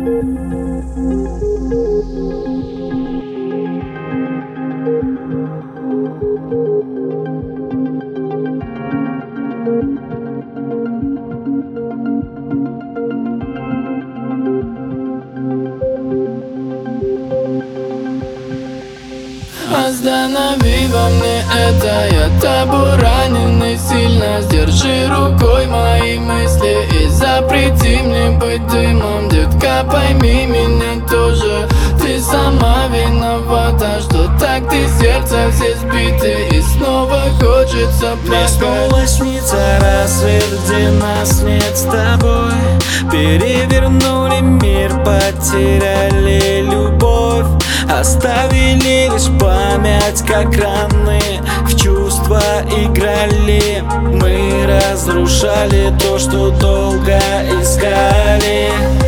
Останови во мне это, я тобой раненый сильно. Сдержи рукой мои мысли и запрети мне быть дымом. Детка, пойми меня тоже, ты сама виновата, что так ты сердце все сбиты и снова хочется плакать. Мне снова снится рассвет, где нас нет с тобой. Перевернули мир, потеряли любовь, оставили лишь память, как раны в чувства играли. Мы разрушали то, что долго искали.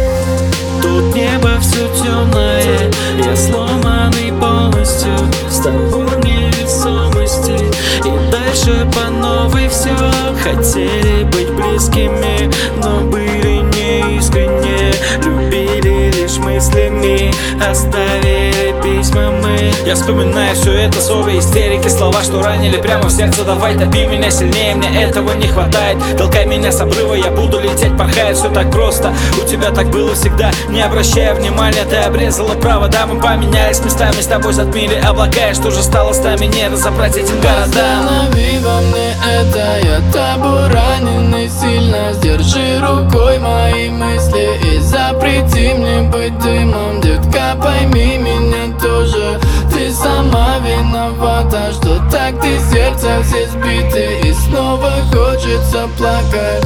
Тут небо все темное, я сломанный полностью, с тобой невесомости. И дальше по новой все. Хотели быть близкими, но были неискренне. Любили лишь мыслями, оставили письма мы. Я вспоминаю все это, ссоры, истерики, слова, что ранили прямо в сердце. Давай топи меня сильнее, мне этого не хватает. Толкай меня с обрыва, я буду лететь, порхает. Все так просто, у тебя так было всегда. Не обращая внимания, ты обрезала провода. Мы поменялись местами, с тобой затмили облака. И что же стало с нами, не разобрать этим городам. Останови во мне это, я тобой раненый сильно. Сдержи рукой мои мысли и запрети мне быть дымом. Детка, пойми меня тоже, ты сама виновата, что так ты сердце все сбиты и снова хочется плакать.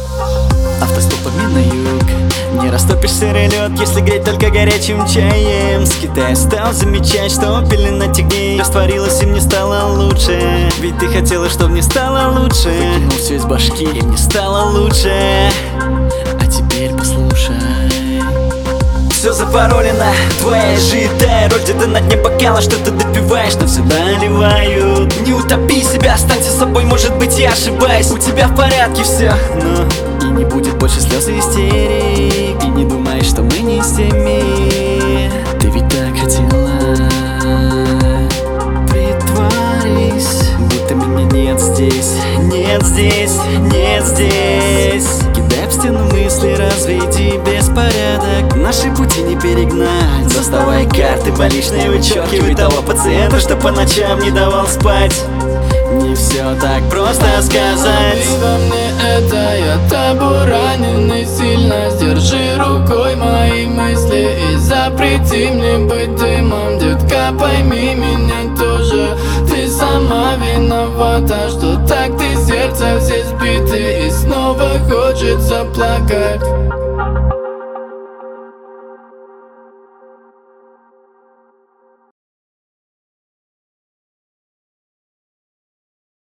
Автостопами на юг, не растопишь сырый лед, если греть только горячим чаем. С Китая стал замечать, что пелена тягней растворилась и мне стало лучше. Ведь ты хотела, чтобы мне стало лучше. Выкинул все из башки и мне стало лучше. А теперь послушай. Все запаролено, твоя житая роль где-то на дне бокала, что ты допиваешь, но все наливают. Не утопи себя, останься собой, может быть я ошибаюсь. У тебя в порядке все, но и не будет больше слез и истерик. И не думай, что мы не с теми. Ты ведь так хотела. Притворись, будто меня нет здесь, нет здесь, нет здесь. Кидай в стену мысли, разведи беспорядок. Наши пути не перегнать. Доставай карты, больничные, вычеркивай того пациента, что по ночам не давал спать. Не все так просто сказать. Останови во мне это, я тобой раненый сильно. Сдержи рукой мои мысли и запрети мне быть дымом. Детка, пойми меня тоже, ты сама виновата, что так ты сердце все сбиты и снова хочется плакать.